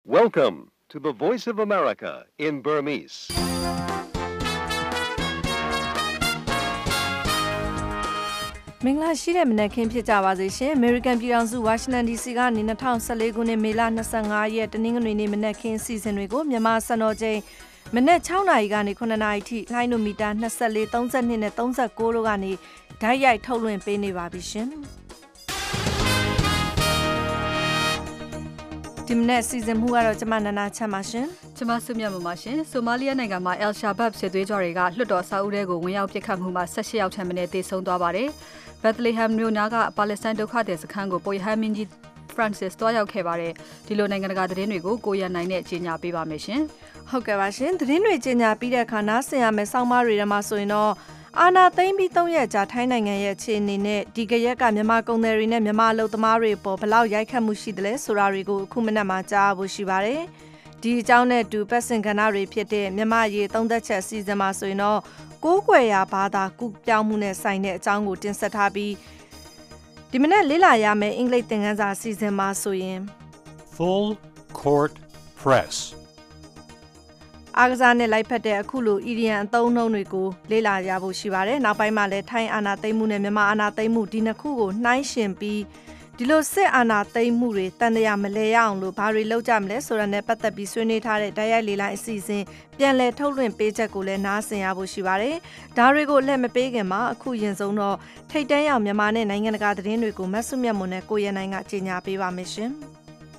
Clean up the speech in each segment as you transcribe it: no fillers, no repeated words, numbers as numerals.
Welcome to the Voice of America in Burmese. ။မင်္ဂလာရှိတဲ့မနက်ခင်းဖြစ်ကြပါစေရှင်။ American ပြည်ထောင်စု Washington DC ကနေ2014ခုနှစ်မေလ25ရက်တနင်္ဂနွေနေ့မနက်ခင်းစီစဉ်တွေကိုမြန်မာစံတော်ချိန်မနက်6နာရီကနေ9နာရီထိလိုင်းနိုမီတာ24 32နဲ့39တို့ကနေဓာတ်ရိုက်ထုတ်လွှင့်ပေးနေပါပြီရှင်။ဒီမနေ့စီစဉ်မှုကတော့ကျမနနာချမ်းပါရှင်။ကျမစုမြတ်ပါရှင်။ဆိုမာလီယာနိုင်ငံမှာ El Shabab စစ်သွေးကြွတွေကလွှတ်တော်စာအုပ်ထဲကိုဝင်ရောက်ပစ်ခတ်မှုမှာ18ယောက်ထက်မနည်းသေဆုံးသွားပါတယ်။ Bethlehem မြို့နားကပါလက်စတိုင်းဒုက္ခသည်စခန်းကိုပိုယဟမင်းကြီး Francis တွားရောက်ခဲ့ပါတယ်။ဒီလိုနိုင်ငံတကာသတင်းတွေကိုကိုရနိုင်နဲ့ကြီးညာပေးပါမယ်ရှင်။ဟုတ်ကဲ့ပါရှင်။သတင်းတွေကြီးညာပြီးတဲ့အခါနားဆင်ရမယ့်စောင်းမတွေထဲမှာဆိုရင်တော့အာနာသိမ့်ပြီး3ရက်ကြာထိုင်းနိုင်ငံရဲ့အခြေအနေနဲ့ဒီကရက်ကမြန်မာကုန်သည်တွေနဲ့မြန်မာအလုပ်သမားတွေပေါ်ဘလောက်ရိုက်ခတ်မှုရှိတယ်လဲဆိုတာတွေကိုအခုမနက်မှာကြားဖို့ရှိပါတယ်။ဒီအကြောင်းနဲ့တူပတ်စင်ကဏ္ဍတွေဖြစ်တဲ့မြန်မာရေးသုံးသက်ချက်စီစဉ်မှာဆိုရင်တော့ကိုးကွယ်ရာဘာသာကူပြောင်းမှုနဲ့ဆိုင်တဲ့အကြောင်းကိုတင်ဆက်ထားပြီးဒီမနက်လေ့လာရမယ့်အင်္ဂလိပ်သင်ခန်းစာစီစဉ်မှာဆိုရင် Full Court Press အားကစားနဲ့လိုက်ဖက်တဲ့အခုလို EDN အသုံးအနှုန်းတွေကိုလေ့လာရဖို့ရှိပါတယ်။နောက်ပိုင်းမှာလည်းထိုင်းအာဏာသိမ်းမှုနဲ့မြန်မာအာဏာသိမ်းမှုဒီနှစ်ခုကိုနှိုင်းယှဉ်ပြီးဒီလိုစစ်အာဏာသိမ်းမှုတွေတန်တရားမလဲရအောင်လို့ဘာတွေလုပ်ကြမလဲဆိုတာနဲ့ပတ်သက်ပြီးဆွေးနွေးထားတဲ့တိုက်ရိုက်လေ့လာအစီအစဉ်ပြန်လည်ထုတ်လွှင့်ပေးချက်ကိုလည်းနားဆင်ရဖို့ရှိပါတယ်။ဒါတွေကိုလက်မပေးခင်မှာအခုရင်ဆုံးတော့ထိတ်တန်းရောက်မြန်မာနဲ့နိုင်ငံတကာသတင်းတွေကိုမတ်စုမြတ်မွန်နဲ့ကိုရနိုင်ကကြေညာပေးပါမယ်ရှင်။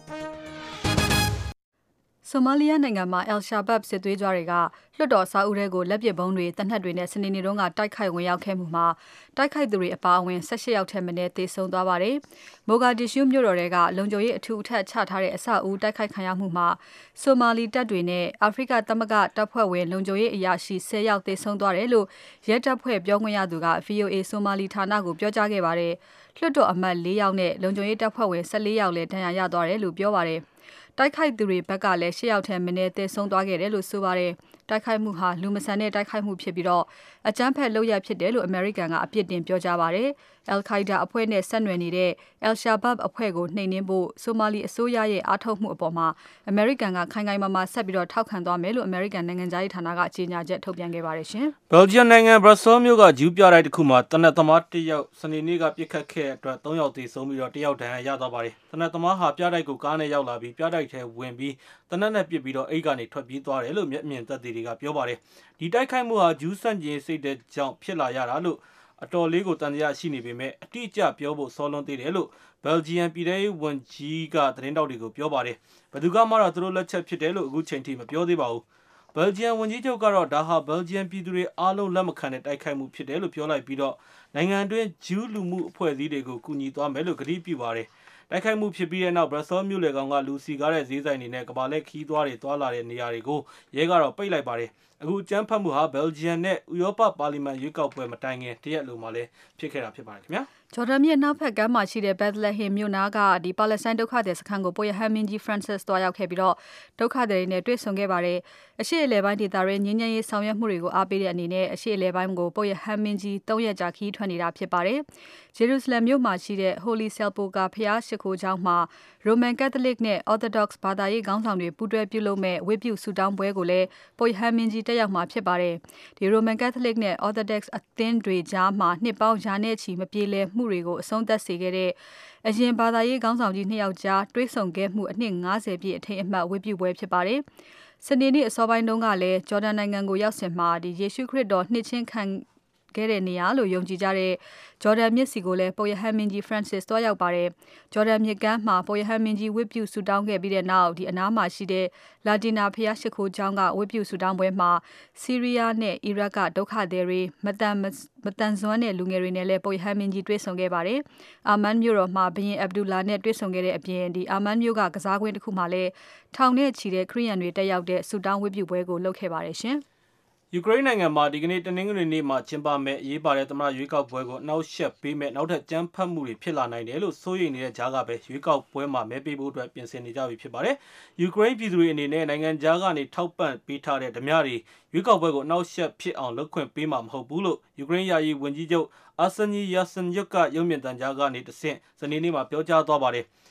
ဆိုမာလီယာနိုင်ငံမှာ El Shabab စစ်သွေးကြွတွေကလွှတ်တော်စာအုပ်ထဲကိုလက်ပစ်ဗုံးတွေတပ်နှက်တွေနဲ့စနေနေ့တုန်းကတိုက်ခိုက်ဝင်ရောက်ခဲ့မှုမှာတိုက်ခိုက်သူတွေအပါအဝင်18ယောက်ထက်မနည်းသေဆုံးသွားပါတယ်။မိုဂါဒစ်ရှူးမြို့တော်တွေကလုံခြုံရေးအထူးအထပ်ချထားတဲ့အဆောက်အဦတိုက်ခိုက်ခံရမှုမှာဆိုမာလီတပ်တွေနဲ့အာဖရိကသမဂ္ဂတပ်ဖွဲ့ဝင်လုံခြုံရေးအရာရှိ10ယောက်သေဆုံးသွားတယ်လို့ရဲတပ်ဖွဲ့ပြောခွင့်ရသူက VOA ဆိုမာလီဌာနကိုပြောကြားခဲ့ပါတယ်။လွှတ်တော်အမတ်4ယောက်နဲ့လုံခြုံရေးတပ်ဖွဲ့ဝင်14ယောက်လည်းဒဏ်ရာရသွားတယ်လို့ပြောပါတယ်။တိုက်ခိုက်သူတွေဘက်ကလည်း10ယောက်ထက်မနည်းသေဆုံးသွားခဲ့တယ်လို့ဆိုပါတယ်။တိုက်ခိုက်မှုဟာလူမဆန်တဲ့တိုက်ခိုက်မှုဖြစ်ပြီးတော့အကြမ်းဖက်လုပ်ရဖြစ်တယ်လို့အမေရိကန်ကအပြစ်တင်ပြောကြားပါတယ်။ Al-Qaeda အဖွဲ့နဲ့ဆက်နွယ်နေတဲ့ El Shabab အဖွဲ့ကိုနှိမ်နင်းဖို့ဆိုမာလီအစိုးရရဲ့အားထုတ်မှုအပေါ်မှာအမေရိကန်ကခိုင်ခိုင်မာမာဆက်ပြီးတော့ထောက်ခံသွားမယ်လို့အမေရိကန်နိုင်ငံသားရေးဌာနကကြေညာချက်ထုတ်ပြန်ခဲ့ပါတယ်ရှင်။ဘယ်လ်ဂျီယံနိုင်ငံဘရပ်ဆဲလ်မြို့ကဂျူးပြတိုက်တစ်ခုမှာတနက်သမား1ယောက်စနေနေ့ကပြစ်ခတ်ခဲ့တဲ့အတွက်3ယောက်သေဆုံးပြီးတော့1ယောက်ဒဏ်ရာရသွားပါတယ်။တနက်သမားဟာပြတိုက်ကိုကားနဲ့ရောက်လာပြီးပြတိုက်ထဲဝင်ပြီးတနက်နဲ့ပြစ်ပြီးတော့အိတ်ကနေထွက်ပြေးသွားတယ်လို့မျက်မြင်သက်သေတွေကပြောပါတယ်။ဒီတိုက်ခိုက်မှုဟာဂျူးဆန့်ကျင်စိတ်တဲ့ကြောင့်ဖြစ်လာရတာလို့အတော်လေးကိုတန်တရားရှိနေပေမဲ့အတိအကျပြောဖို့စောလွန်းသေးတယ်လို့ဘယ်လ်ဂျီယံပြည်ထောင်စုဝန်ကြီးကသတင်းတောက်တွေကိုပြောပါတယ်။ဘယ်သူကမှတော့သူတို့လက်ချက်ဖြစ်တယ်လို့အခုချိန်ထိမပြောသေးပါဘူး။ဘယ်လ်ဂျီယံဝန်ကြီးချုပ်ကတော့ဒါဟာဘယ်လ်ဂျီယံပြည်သူတွေအားလုံးလက်မခံတဲ့တိုက်ခိုက်မှုဖြစ်တယ်လို့ပြောလိုက်ပြီးတော့နိုင်ငံတွင်းဂျူးလူမှုအဖွဲ့အစည်းတွေကိုကူညီသွားမယ်လို့ကတိပြုပါတယ်။တိုက်ခိုက်မှုဖြစ်ပြီးတဲ့နောက်ဘရပ်ဆဲလ်မြို့လေကောင်ကလူစီကားတဲ့ဈေးဆိုင်တွေနဲ့ကမ္ဘာလက်ခီးသွားတွေသွားလာတဲ့နေရာတွေကိုရဲကတော့ပိတ်လိုက်ပါတယ်။အခုအကြမ်းဖက်မှုဟာဘယ်လ်ဂျီယံနဲ့ဥရောပပါလီမန်ရွေးကောက်ပွဲမတိုင်ခင်တရက်လိုမှလည်းဖြစ်ခဲ့တာဖြစ်ပါတယ်ခင်ဗျာဂျော်ဒန်မြစ်နောက်ဖက်ကမ်းမှာရှိတဲ့ Bethlehem မြို့နားကပါလက်စတိုင်းဒုက္ခသည်စခန်းကိုပိုယဟမင်းကြီး Francis တွားရောက်ခဲ့ပြီးတော့ဒုက္ခသည်တွေနဲ့တွေ့ဆုံခဲ့ပါတယ်။အရှေ့အလယ်ပိုင်းဒေသရဲ့ငြိမ်းချမ်းရေးဆောင်ရွက်မှုတွေကိုအားပေးတဲ့အနေနဲ့အရှေ့အလယ်ပိုင်းကိုပိုယဟမင်းကြီး3ရက်ကြာခီးထွက်နေတာဖြစ်ပါတယ်။ဂျေရုဆလမ်မြို့မှာရှိတဲ့ Holy Sepulchre ဘုရားရှိခိုးကျောင်းမှာ Roman Catholic နဲ့ Orthodox ဘာသာရေးခေါင်းဆောင်တွေပူးတွဲပြုလုပ်မဲ့ဝတ်ပြုဆုတောင်းပွဲကိုလည်းပိုယဟမင်းကြီးတက်ရောက်မှာဖြစ်ပါတယ်။ဒီ Roman Catholic နဲ့ Orthodox အသင်းတွေကြားမှာနှစ်ပေါင်းရာနဲ့ချီမပြေလည်မှုတွေကိုအဆုံးသတ်စေခဲ့တဲ့အရင်ဘာသာရေးခေါင်းဆောင်ကြီး2ယောက်ကြားတွေ့ဆုံခဲ့မှုအနှစ်50ပြည့်အထိမ်းအမှတ်ဝတ်ပြုပွဲဖြစ်ပါတယ်။စနေနေ့အစောပိုင်းတုန်းကလည်းဂျော်ဒန်နိုင်ငံကိုရောက်စဉ်မှာယေရှုခရစ်တော်နှစ်ချင်းခံခဲ့တဲ့နေရာလို့ယုံကြည်ကြတဲ့ဂျော်ဒန်မြစ်စီကိုလည်းပိုယဟမင်းကြီး Francis တွားရောက်ပါတယ်။ဂျော်ဒန်မြစ်ကမ်းမှာပိုယဟမင်းကြီးဝတ်ပြုဆုတောင်းခဲ့ပြီးတဲ့နောက်အနားမှာရှိတဲ့လာတီနာဘုရားရှိခိုးကျောင်းကဝတ်ပြုဆုတောင်းပွဲမှာဆီးရီးယားနဲ့အီရတ်ကဒုက္ခသည်တွေမတန်ဆွမ်းတဲ့လူငယ်တွေနဲ့လည်းပိုယဟမင်းကြီးတွေ့ဆုံခဲ့ပါတယ်။အာမန်မြို့တော်မှာဘုရင်အဗ်ဒူလာနဲ့တွေ့ဆုံခဲ့တဲ့အပြင်အာမန်မြို့ကကစားကွင်းတစ်ခုမှာလည်းထောင်နဲ့ချီတဲ့ခရီးရန်တွေတက်ရောက်တဲ့ဆုတောင်းဝတ်ပြုပွဲကိုလုပ်ခဲ့ပါတယ်ရှင်။ယူကရိန်းနိုင်ငံမှာဒီကနေ့တနင်္ဂနွေနေ့မှာကျင်းပမဲ့အရေးပါတဲ့သမ္မတရွေးကောက်ပွဲကိုနှောက်ယှက်ပေးမဲ့နောက်ထပ်ကြမ်းဖက်မှုတွေဖြစ်လာနိုင်တယ်လို့စိုးရိမ်နေတဲ့ကြားကပဲရွေးကောက်ပွဲမှာမဲပေးဖို့အတွက်ပြင်ဆင်နေကြပြီဖြစ်ပါတယ်။ယူကရိန်းပြည်သူတွေအနေနဲ့နိုင်ငံခြားကနေထောက်ပံ့ပေးထားတဲ့ဓမြတွေရွေးကောက်ပွဲကိုနှောက်ယှက်ဖြစ်အောင်လုပ်ခွင့်ပေးမှာမဟုတ်ဘူးလို့ယူကရိန်းယာယီဝန်ကြီးချုပ်အာဆန်နီယာဆန်ယွတ်ကရုပ်မြင်သံကြားကနေတဆင့်စနေနေ့မှာပြောကြားသွားပါတယ်။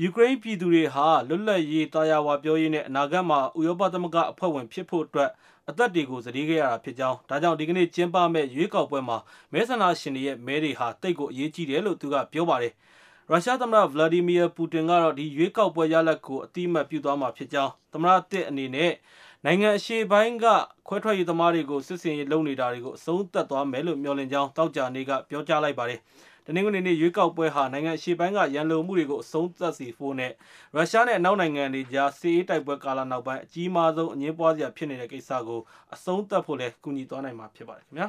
ယူကရိန်းပြည်သူတွေဟာလွတ်လပ်ရေးတာယာဝပြောရေးနဲ့အနာဂတ်မှာဥရောပသမဂ္ဂအဖွဲ့ဝင်ဖြစ်ဖို့အတွက်အသက်တွေကိုစတေးခဲ့ရတာဖြစ်ကြောင်းဒါကြောင့်ဒီကနေ့ကျင်းပမဲ့ရွေးကောက်ပွဲမှာမဲဆန္ဒရှင်တွေရဲ့မဲတွေဟာတိတ်ကိုအရေးကြီးတယ်လို့သူကပြောပါတယ်ရုရှားသမ္မတဗလာဒီမီယာပူတင်ကတော့ဒီရွေးကောက်ပွဲရလဒ်ကိုအတိအမှတ်ပြုသွားမှာဖြစ်ကြောင်းသမ္မတတစ်အနေနဲ့နိုင်ငံအရှေ့ပိုင်းကခွဲထွက်ရေးသမားတွေကိုစစ်စင်ရေးလုပ်နေတာတွေကိုအဆုံးသတ်သွားမယ်လို့မျှော်လင့်ကြောင်းတောက်ကြနေကပြောကြားလိုက်ပါတယ်တနင်္ဂနွေနေ့ရွေးကောက်ပွဲဟာနိုင်ငံအရှေ့ပိုင်းကရန်လိုမှုတွေကိုအဆုံးသတ်စေဖို့နဲ့ရုရှားနဲ့အနောက်နိုင်ငံတွေကြားစစ်ရေးတိုက်ပွဲကာလနောက်ပိုင်းအကြီးမားဆုံးအငြင်းပွားစရာဖြစ်နေတဲ့ကိစ္စကိုအဆုံးသတ်ဖို့လည်းကူညီသွားနိုင်မှာဖြစ်ပါတယ်ခင်ဗျာ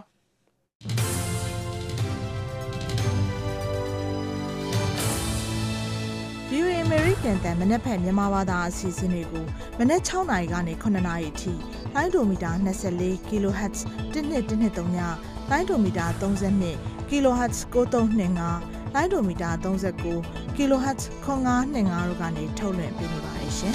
VOA American တန်မနက်ဖြန်မြန်မာဘာသာအစီအစဉ်တွေကိုမနက်6နာရီကနေ9နာရီအထိလိုင်းဒိုမီတာ24 kHz 1213ညလိုင်းဒိုမီတာ32 kHz 9325လိုင်းဒိုမီတာ39 kHz 9525တို့ကနေထုတ်လွှင့်ပေးနေပါတယ်ရှင်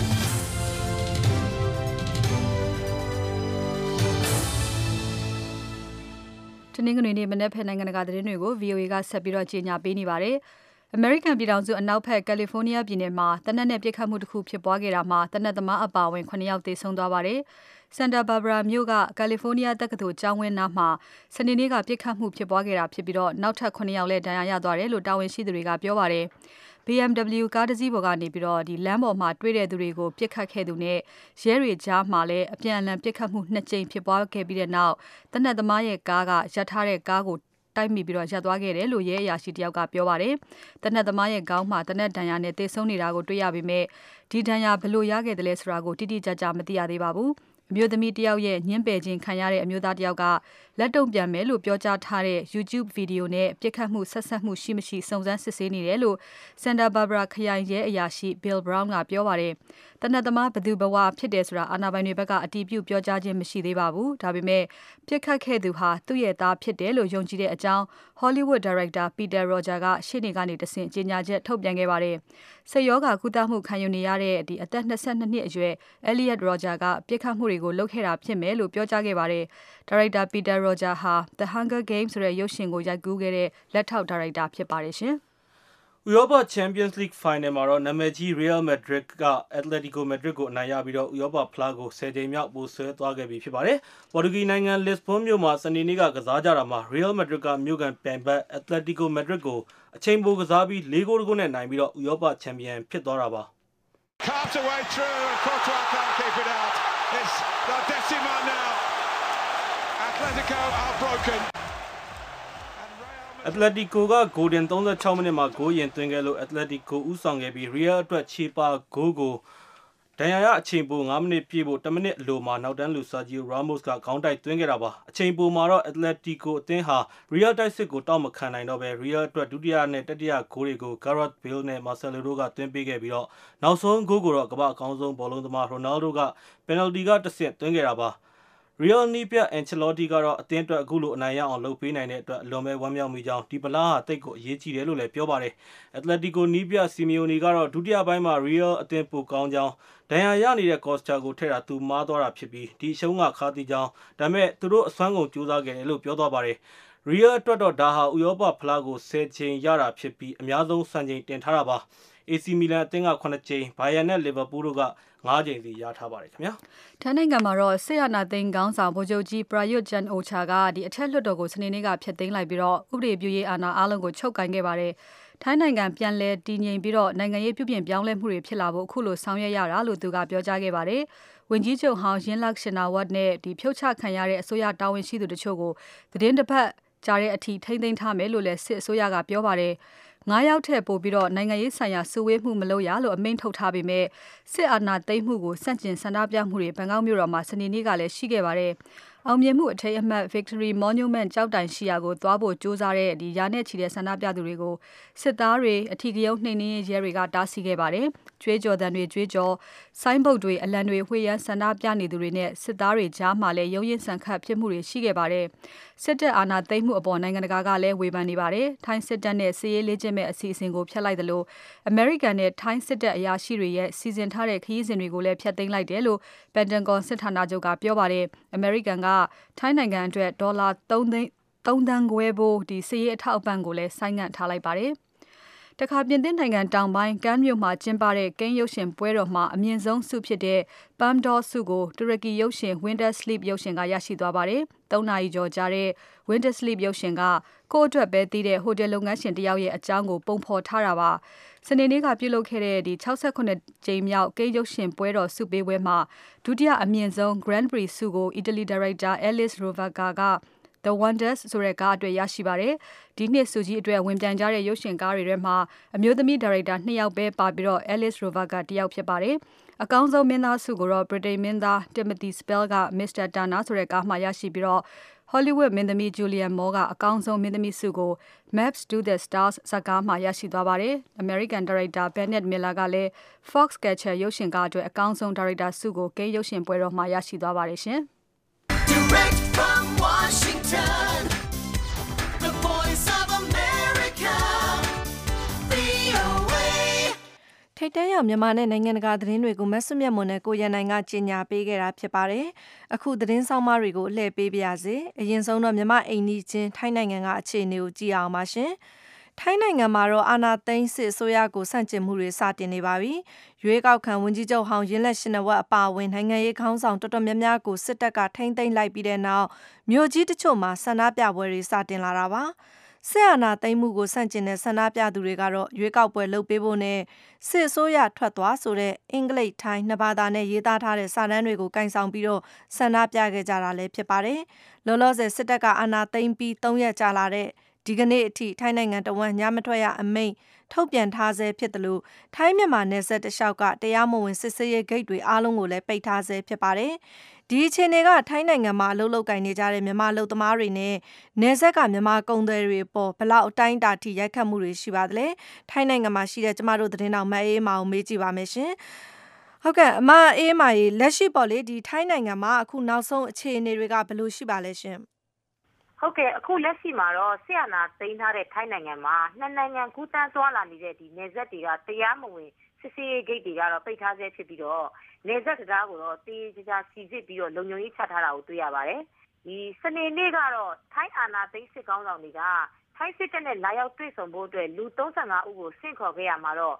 တနင်္ဂနွေနေ့မနက်ဖြန်နိုင်ငံတကာသတင်းတွေကို VOA ကဆက်ပြီးတော့ကြေညာပေးနေပါတယ်American ပြည်ထောင်စုအနောက်ဘက် California ပြည်နယ်မှာတနက်နဲ့ပြစ်ခတ်မှုတစ်ခုဖြစ်ပွားခဲ့တာမှာတနက်သမားအပါအဝင်9ယောက်သေဆုံးသွားပါတယ်။ Santa Barbara မြို့က California တက္ကသိုလ်ကျောင်းဝင်းနားမှာစနေနေ့ကပြစ်ခတ်မှုဖြစ်ပွားခဲ့တာဖြစ်ပြီးတော့နောက်ထပ်9ယောက်လည်းဒဏ်ရာရသွားတယ်လို့တာဝန်ရှိသူတွေကပြောပါတယ်။ BMW ကားတစ်စီးပေါ်ကနေပြီးတော့ဒီလမ်းပေါ်မှာတွေ့တဲ့သူတွေကိုပြစ်ခတ်ခဲ့သူနဲ့ရဲတွေကြားမှာလည်းအပြန်အလှန်ပြစ်ခတ်မှု2ကြိမ်ဖြစ်ပွားခဲ့ပြီးတဲ့နောက်တနက်သမားရဲ့ကားကရပ်ထားတဲ့ကားကိုတိုက်မိပြီးတော့ရပ်သွားခဲ့တယ်လို့ရဲအရာရှိတယောက်ကပြောပါတယ်။တနက်သမားရဲ့ခေါင်းမှာတနက်ဒဏ်ရာနဲ့သေဆုံးနေတာကိုတွေ့ရပေမဲ့ဒီဒဏ်ရာဘယ်လိုရခဲ့တယ်လဲဆိုတာကိုတိတိကျကျမသိရသေးပါဘူး။အမျိုးသမီးတယောက်ရဲ့ညှင်းပယ်ခြင်းခံရတဲ့အမျိုးသားတယောက်ကလက်တုံ့ပြန်မယ်လို့ပြောကြားထားတဲ့ YouTube ဗီဒီယိုနဲ့ပြစ်ခတ်မှုဆက်ဆက်မှုရှိမရှိစုံစမ်းစစ်ဆေးနေတယ်လို့ Santa Barbara ခရိုင်ရဲအရာရှိ Bill Brown ကပြောပါတယ်။တနက်သမားဘသူဘဝဖြစ်တယ်ဆိုတာအာဏာပိုင်တွေဘက်ကအတည်ပြုပြောကြားခြင်းမရှိသေးပါဘူး။ဒါပေမဲ့ပြစ်ခတ်ခဲ့သူဟာသူ့ရဲ့သားဖြစ်တယ်လို့ယုံကြည်တဲ့အကြောင်း Hollywood Director Peter Roger ကရှေ့နေကနေတဆင့်ကြေညာချက်ထုတ်ပြန်ခဲ့ပါတယ်။စိတ်ရောဂါကုသမှုခံယူနေရတဲ့အသက်22နှစ်အရွယ် Elliot Roger ကပြစ်ခတ်မှုတွေကိုလုပ်ခဲ့တာဖြစ်မယ်လို့ပြောကြားခဲ့ပါတယ်။ Director Peter Roger ဟာ The Hunger Games ဆိုတဲ့ရုပ်ရှင်ကိုရိုက်ကူးခဲ့တဲ့လက်ထောက်ဒါရိုက်တာဖြစ်ပါတယ်ရှင်။ဥရောပ Champions League Final မှာတော့နာမည်ကြီး Real Madrid က Atletico Madrid ကိုအနိုင်ရပြီးတော့ဥရောပဖလားကို10ကြိမ်မြောက်ပိုဆွဲသွားခဲ့ပြီဖြစ်ပါတယ်။ပေါ်တူဂီနိုင်ငံ Lisbon မြို့မှာစနေနေ့ကစားကြတာမှာ Real Madrid ကမြို့ကန်ပြိုင်ဘက် Atletico Madrid ကိုအချိန်ပိုကစားပြီး4ဂိုးတဂိုးနဲ့နိုင်ပြီးတော့ဥရောပချန်ပီယံဖြစ်သွားတာပါ။ Carved away through and Courtois can't keep it out. It's La Decima now. Atletico are broken. Atletico ကဂိုးတင်36မိနစ်မှာဂိုးရင်သွင်းခဲ့လို့ Atletico ဦးဆောင်ခဲ့ပြီး Real အတွက်ခြေပါဂိုးကိုဒဏ်ရာရအချိန်ပို9မိနစ်ပြည့်ဖို့10မိနစ်အလိုမှာနောက်တန်းလူ Sergio Ramos ကခေါင်းတိုက်သွင်းခဲ့တာပါအချိန်ပိုမှာတော့ Atletico အသင်းဟာ Real တိုက်စစ်ကိုတောက်မခံနိုင်တော့ပဲ Real အတွက်ဒုတိယနဲ့တတိယဂိုးတွေကို Gareth Bale နဲ့ Marcelo တို့ကသွင်းပေးခဲ့ပြီးတော့နောက်ဆုံးဂိုးကိုတော့ကမ္ဘာအကောင်းဆုံးဘောလုံးသမား Ronaldo က penalty ကတဆင့်သွင်းခဲ့တာပါReal နီးပြ Ancelotti ကတော့အသင်းအတွက်အခုလိုအနိုင်ရအောင်လုပ်ပေးနိုင်တဲ့အတွက်အလွန်ပဲဝမ်းမြောက်မိကြောင်းဒီပလားဟာတိတ်ကိုအရေးကြီးတယ်လို့လည်းပြောပါတယ်။ Atletico နီးပြ Simeone ကတော့ဒုတိယပိုင်းမှာ Real အသင်းပိုကောင်းကြောင်းဒဏ်ရာရနေတဲ့ Costa ကိုထည့်တာသူမားသွားတာဖြစ်ပြီးဒီအရှုံးကခါးသီးကြောင်းဒါပေမဲ့သူတို့အစွမ်းကုန်ကြိုးစားခဲ့တယ်လို့ပြောသွားပါတယ်။ Real အတွက်တော့ဒါဟာဥရောပဖလားကို10ချိန်ရတာဖြစ်ပြီးအများဆုံးစံချိန်တင်ထားတာပါ။ AC Milan အသင်းက9ချိန် Bayern နဲ့ Liverpool တို့က9ချိန်စီရထားပါတယ်ခင်ဗျာ။ထိုင်းနိုင်ငံမှာတော့စစ်အာဏာသိမ်းခေါင်းဆောင်ဗိုလ်ချုပ်ကြီး Prayut Chan-o-cha ကအထက်လွှတ်တော်ကိုစနေနေ့ကဖျက်သိမ်းလိုက်ပြီးတော့ဥပဒေပြုရေးအာဏာအားလုံးကိုချုပ်ကိုင်ခဲ့ပါတယ်။ထိုင်းနိုင်ငံပြန်လည်တည်ငြိမ်ပြီးတော့နိုင်ငံရေးပြုပြင်ပြောင်းလဲမှုတွေဖြစ်လာဖို့အခုလိုဆောင်ရွက်ရတာလို့သူကပြောကြားခဲ့ပါတယ်။ဝန်ကြီးချုပ်ဟောင်း Yingluck Shinawatra နဲ့ဖြုတ်ချခံရတဲ့အစိုးရတာဝန်ရှိသူတို့ကိုသတင်းတစ်ပတ်ကြာတဲ့အထိထိမ့်သိမ်းထားမယ်လို့လည်းစစ်အစိုးရကပြောပါတယ်။9ယောက်ထက်ပိုပြီးတော့နိုင်ငံရေးဆိုင်ရာစုဝေးမှုမလုပ်ရလို့အမိန့်ထုတ်ထားပေမဲ့စစ်အာဏာသိမ်းမှုကိုစန့်ကျင်ဆန္ဒပြမှုတွေဘန်ကောက်မြို့တော်မှာစနေနေ့ကလည်းရှိခဲ့ပါတယ်။အောင်မြင်မှုအထိမ်းအမှတ် Victory Monument ကြောက်တိုင်ရှိရာကိုသွားဖို့ကြိုးစားတဲ့ရာနဲ့ချီတဲ့ဆန္ဒပြသူတွေကိုစစ်သားတွေအထီးကရုဏ်းနှိမ်နင်းရဲတွေကတားဆီးခဲ့ပါတယ်။ကြွေးကြော်သံတွေကြွေးကြော်ဆိုင်းဘုတ်တွေအလံတွေဝှေ့ရမ်းဆန္ဒပြနေသူတွေနဲ့စစ်သားတွေကြားမှာလည်းရုန်းရင်ဆန်ခတ်ဖြစ်မှုတွေရှိခဲ့ပါတယ်။စစ်တပ်အာဏာသိမ်းမှုအပေါ်နိုင်ငံတကာကလည်းဝေဖန်နေပါတယ်။ထိုင်းစစ်တပ်နဲ့စစ်ရေးလေ့ကျင့်မဲ့အစီအစဉ်ကိုဖျက်လိုက်သလို American နဲ့ထိုင်းစစ်တပ်အရာရှိတွေရဲ့စီစဉ်ထားတဲ့ခရီးစဉ်တွေကိုလည်းဖျက်သိမ်းလိုက်တယ်လို့ Pentagon စစ်ဌာနချုပ်ကပြောပါတယ်။ American ကထိုင်းနိုင်ငံအတွက်ဒေါ်လာ3 သန်းခွဲဖိုးစစ်ရေးအထောက်အပံ့ကိုလည်းဆိုင်းငံ့ထားလိုက်ပါတယ်။တခါပြင်သစ်နိုင်ငံတောင်ပိုင်းကန်မြို့မှာကျင်းပတဲ့ကိန်းရုပ်ရှင်ပွဲတော်မှာအမြင့်ဆုံးဆုဖြစ်တဲ့ Palme d'Or ဆုကိုတူရကီရုပ်ရှင် Winter Sleep ရုပ်ရှင်ကရရှိသွားပါတယ်။ 3 နာရီကျော်ကြာတဲ့ Winter Sleep ရုပ်ရှင်ကကိုယ့်အတွက်ပဲသိတဲ့ဟိုတယ်လုပ်ငန်းရှင်တယောက်ရဲ့အကြောင်းကိုပုံဖော်ထားတာပါ။စနေနေ့ကပြုလုပ်ခဲ့တဲ့68ကြိမ်မြောက်ကိန်းရုပ်ရှင်ပွဲတော်ဆုပေးပွဲမှာဒုတိယအမြင့်ဆုံး Grand Prix ဆုကိုအီတလီဒါရိုက်တာ Alice Rovaga ကThe Wonders ဆိုတဲ့ကားအတွက်ရရှိပါတယ်။ဒီနှစ်ဆုကြီးအတွက်ဝင်ပြိုင်ကြတဲ့ရုပ်ရှင်ကားတွေထဲမှာအမျိုးသမီးဒါရိုက်တာ2ယောက်ပဲပါပြီးတော့ Alice Rovaga တယောက်ဖြစ်ပါတယ်။အကောင်းဆုံးမင်းသားဆုကိုတော့ British မင်းသား Timothy Spall က Mr. Turner ဆိုတဲ့ကားမှာရရှိပြီးတော့ Hollywood မင်းသမီး Julianne Moore ကအကောင်းဆုံးမင်းသမီးဆုကို Maps to the Stars ဇာတ်ကားမှာရရှိသွားပါတယ်။ American ဒါရိုက်တာ Bennett Miller ကလည်း Foxcatcher ရုပ်ရှင်ကားအတွက်အကောင်းဆုံးဒါရိုက်တာဆုကိုကိန်းရုပ်ရှင်ပွဲတော်မှာရရှိသွားပါတယ်ရှင်။ Direct from Washington, the voice of America, VOA. ထိပ်တန်းရောက်မြန်မာနဲ့နိုင်ငံတကာသတင်းတွေကိုမဆွမြတ်မွန်နဲ့ကိုရန်နိုင်ကကြီးညာပေးခဲ့တာဖြစ်ပါတယ်။အခုသတင်းဆောင်မတွေကိုအလှည့်ပေးပါရစေ။အရင်ဆုံးတော့မြန်မာအိမ်နီးချင်းထိုင်းနိုင်ငံကအခြေအနေကိုကြည့်အောင်ပါရှင်။ထိုင်းနိုင်ငံမှာတော့အာဏာသိမ်းစစ်အစိုးရကိုဆန့်ကျင်မှုတွေစတင်နေပါပြီ။ရွေးကောက်ခံဝန်ကြီးချုပ်ဟောင်းရင်းလက်ရှင်နဝက်အပါအဝင်နိုင်ငံရေးခေါင်းဆောင်တော်တော်များများကိုစစ်တပ်ကထိန်းသိမ်းလိုက်ပြီးတဲ့နောက်မြို့ကြီးတချို့မှာဆန္ဒပြပွဲတွေစတင်လာတာပါ။စစ်အာဏာသိမ်းမှုကိုဆန့်ကျင်တဲ့ဆန္ဒပြသူတွေကတော့ရွေးကောက်ပွဲလုပ်ပေးဖို့နဲ့စစ်အစိုးရထွက်သွားဆိုတဲ့အင်္ဂလိပ်ထိုင်းနှစ်ဘာသာနဲ့ရေးသားထားတဲ့စာတမ်းတွေကိုကင်ဆောင်ပြီးတော့ဆန္ဒပြခဲ့ကြတာလည်းဖြစ်ပါတယ်။လောလောဆယ်စစ်တပ်ကအာဏာသိမ်းပြီး3ရက်ကြာလာတဲ့ဒီကနေ့အထိထိုင်းနိုင်ငံတော်ဝန်ညမထွက်ရအမိန့်ထုတ်ပြန်ထားဆဲဖြစ်တယ်လို့ထိုင်းမြန်မာနယ်စပ်တလျှောက်ကတရားမဝင်စစ်ဆေးရေးဂိတ်တွေအားလုံးကိုလည်းပိတ်ထားဆဲဖြစ်ပါတယ်။ဒီအခြေအနေကထိုင်းနိုင်ငံမှာအလုပ်လုပ်ကိုင်နေကြတဲ့မြန်မာလုပ်သမားတွေနဲ့နယ်စပ်ကမြန်မာကုန်သည်တွေပေါ်ဘလောက်အတိုင်းအတာထိရိုက်ခတ်မှုတွေရှိပါသလဲ။ထိုင်းနိုင်ငံမှာရှိတဲ့ကျမတို့သတင်းတော်မအေးမာကိုမေးကြည့်ပါမယ်ရှင်။ဟုတ်ကဲ့အမအေးမာကြီးလက်ရှိပေါ်လေဒီထိုင်းနိုင်ငံမှာအခုနောက်ဆုံးအခြေအနေတွေကဘယ်လိုရှိပါလဲရှင်။ဟုတ်ကဲ့အခုလက်ရှိမှာတော့ဆီယနာသိမ်းထားတဲ့ထိုင်းနိုင်ငံမှာနှစ်နိုင်ငံကူးတန်းသွားလာနေတဲ့ဒီနယ်စပ်တွေကတရားမဝင်စစ်ဆေးရေးဂိတ်တွေကတော့ပိတ်ထားဆဲဖြစ်ပြီးတော့နယ်စပ်တရားကိုတော့တေးကြကြစီစစ်ပြီးတော့လုံခြုံရေးချထားတာကိုတွေ့ရပါတယ်။ဒီစနေနေ့ကတော့ထိုင်းအာဏာသိမ်းစစ်ကောင်းဆောင်တွေကထိုင်းစစ်တပ်နဲ့လာရောက်တွေ့ဆုံဖို့အတွက်လူ35ဦးကိုဆင့်ခေါ်ခဲ့ရမှာတော့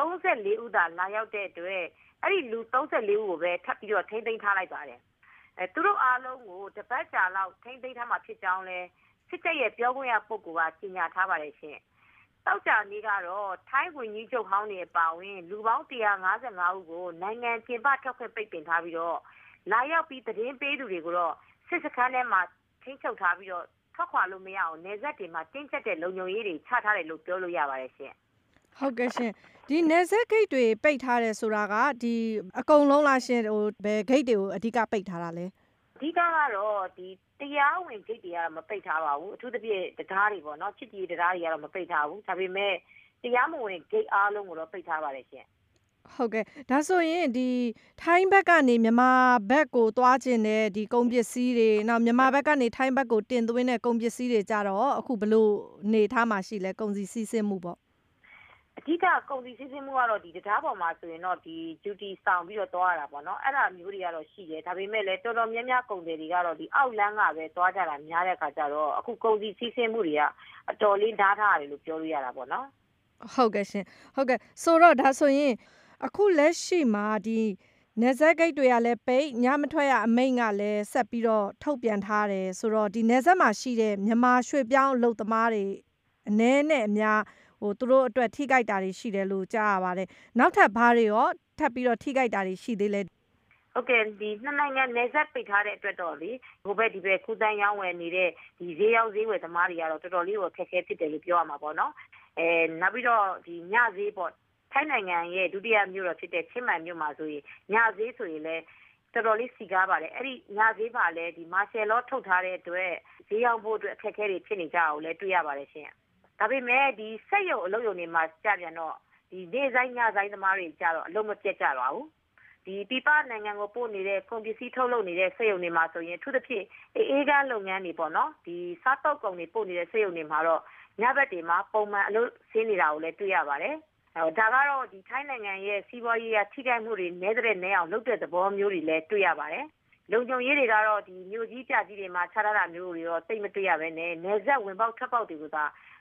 34ဦးသာလာရောက်တဲ့အတွက်အဲ့ဒီလူ34ဦးကိုပဲထပ်ပြီးတော့ထိန်းသိမ်းထားလိုက်ပါတယ်။သူတို့အားလုံးကိုတပတ်ကြာလောက်ထိန်းသိမ်းထားမှာဖြစ်ကြောင်းလဲစစ်တပ်ရဲ့ပြောခွင့်ရပုဂ္ဂိုလ်ကကြေညာထားပါတယ်ရှင်။တောက်ကြနေ့ကတော့ထိုင်းဝန်ကြီးချုပ်ဟောင်းတွေအပါအဝင်လူပေါင်း155ဦးကိုနိုင်ငံပြင်ပထွက်ခွင့်ပိတ်ပင်ထားပြီးတော့လာရောက်ပြီးသတင်းပေးသူတွေကိုတော့စစ်စခန်းထဲမှာထိန်းချုပ်ထားပြီးတော့ထွက်ခွာလို့မရအောင်နယ်စပ်တွေမှာတင်းကျပ်တဲ့လုံခြုံရေးတွေချထားတယ်လို့ပြောလို့ရပါတယ်ရှင်။ဟုတ်ကဲ့ရှင်ဒီနယ်စပ်ဂိတ်တွေပိတ်ထားတယ်ဆိုတာကဒီအကုန်လုံးလားရှင်ဟိုဘယ်ဂိတ်တွေကိုအဓိကပိတ်ထားတာလဲအဓိကကတော့ဒီတရားဝင်ဂိတ်တွေကတော့မပိတ်ထားပါဘူးအထူးသဖြင့်တရားတွေပေါ့နော်ချစ်ကြည်တရားတွေကတော့မပိတ်ထားဘူးဒါပေမဲ့တရားမဝင်ဂိတ်အားလုံးကိုတော့ပိတ်ထားပါတယ်ရှင်ဟုတ်ကဲ့ဒါဆိုရင်ဒီထိုင်းဘက်ကနေမြန်မာဘက်ကိုသွားခြင်းတဲ့ဒီကုန်ပစ္စည်းတွေနောက်မြန်မာဘက်ကနေထိုင်းဘက်ကိုတင်သွင်းတဲ့ကုန်ပစ္စည်းတွေကြတော့အခုဘလို့နေထားမှရှိလဲကုန်စည်စီးဆင်းမှုပေါ့အဓိကကုန်စည်စီးဆင်းမှုကတော့ဒီတရားပေါ်မှာဆိုရင်တော့ဒီ duty ဆောင်ပြီးတော့သွားရတာပေါ့နော်အဲ့ဒါမျိုးတွေကတော့ရှိတယ်ဒါပေမဲ့လည်းတော်တော်များများကုန်တွေကတော့ဒီအောက်လမ်းကပဲသွားကြတာများတဲ့အခါကျတော့အခုကုန်စည်စီးဆင်းမှုတွေကအတော်လေးဓာတ်ထားရတယ်လို့ပြောလို့ရတာပေါ့နော်ဟုတ်ကဲ့ရှင်ဟုတ်ကဲ့ဆိုတော့ဒါဆိုရင်အခုလက်ရှိမှာဒီနယ်စပ်ဂိတ်တွေကလည်းပိတ်ညမထွက်ရအမိန့်ကလည်းဆက်ပြီးတော့ထုတ်ပြန်ထားတယ်ဆိုတော့ဒီနယ်စပ်မှာရှိတဲ့မြန်မာရွှေပြောင်းအလုပ်သမားတွေအနည်းနဲ့အများဟိုသူတို့အတွက်ထိခိုက်တာတွေရှိတယ်လို့ကြားရပါတယ်နောက်ထပ်ဘာတွေရောထပ်ပြီးတော့ထိခိုက်တာတွေရှိသေးလဲဟုတ်ကဲ့ဒီနှစ်နိုင်ငံနယ်စပ်ပိတ်ထားတဲ့အတွက်တော့လေဟိုဘက်ဒီဘက်ကူးတန်းရောင်းဝယ်နေတဲ့ဒီဈေးရောက်ဈေးဝယ်သမားတွေကတော့တော်တော်လေးကိုခက်ခဲဖြစ်တယ်လို့ပြောရမှာပေါ့နော်နောက်ပြီးတော့ဒီညဈေးပေါ့ထိုင်းနိုင်ငံရဲ့ဒုတိယမြို့တော်ဖြစ်တဲ့ချင်းမိုင်မြို့မှာဆိုရင်ညဈေးဆိုရင်လည်းတော်တော်လေးစီကားပါတယ်အဲ့ဒီညဈေးပါလဲဒီမာရှယ်လောထုတ်ထားတဲ့အတွက်ဈေးရောက်ဖို့အတွက်အခက်အခဲတွေဖြစ်နေကြအောင်လည်းတွေ့ရပါတယ်ရှင်ဒါပေမဲ့ဒီစက်ရုံအလုပ်ရုံတွေမှာကြာပြန်တော့ဒီနေ့ဆိုင်ညဆိုင်သမားတွေကြတော့အလုံးမပြတ်ကြပါဘူးဒီပြပနိုင်ငံကိုပို့နေတဲ့ကုန်ပစ္စည်းထုတ်လုပ်နေတဲ့စက်ရုံတွေမှာဆိုရင်အထူးသဖြင့်အေးကားလုပ်ငန်းတွေပေါ့နော်ဒီစားတောက်ကုန်တွေပို့နေတဲ့စက်ရုံတွေမှာတော့ညဘက်တွေမှာပုံမှန်အလုပ်ဆင်းနေတာကိုလည်းတွေ့ရပါတယ်ဒါကတော့ဒီထိုင်းနိုင်ငံရဲ့စီးပွားရေးထိခိုက်မှုတွေနည်းတဲ့နည်းအောင်လုပ်တဲ့သဘောမျိုးတွေလည်းတွေ့ရပါတယ်လုံခြုံရေးတွေကတော့ဒီမြို့ကြီးပြကြီးတွေမှာခြားထားတာမျိုးတွေတော့တိတ်မတွေ့ရဘဲနဲ့နယ်စပ်ဝင်ပေါက်ထွက်ပေါက်တွေကိုသာ